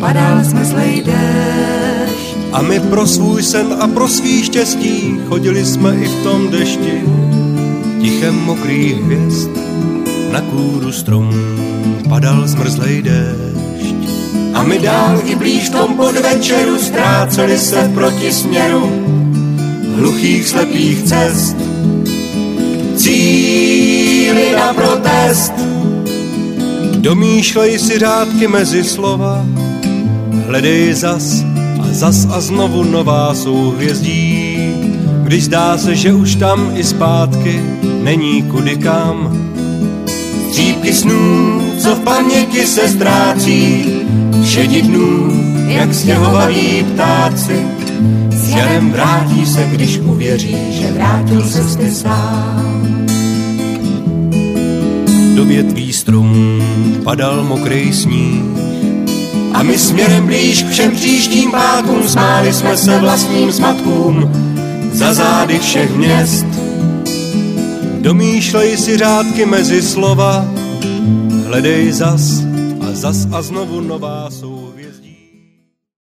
padal zmrzlej déšť. A my pro svůj sen a pro svý štěstí chodili jsme i v tom dešti, tichem mokrých hvězd na kůru stromů padal zmrzlej déšť. A my dál i blíž v tom podvečeru ztráceli se v protisměru hluchých slepých cest. Cíli na protest. Domýšlej si řádky mezi slova, hledej zas a znovu nová souhvězdí. Když zdá se, že už tam i zpátky není kudy kam. Střípky snů, co v paměti se ztrácí, všedi dnů, jak stěhovalí ptáci. S jarem vrátí se, když uvěří, že vrátil ses ty sám. Do větví stromů padal mokrej sníh. A my směrem blíž k všem příštím pákům smáli jsme se vlastním zmatkům za zády všech měst. Domýšlej si řádky mezi slova, hledej zas a znovu nová souhvězdí.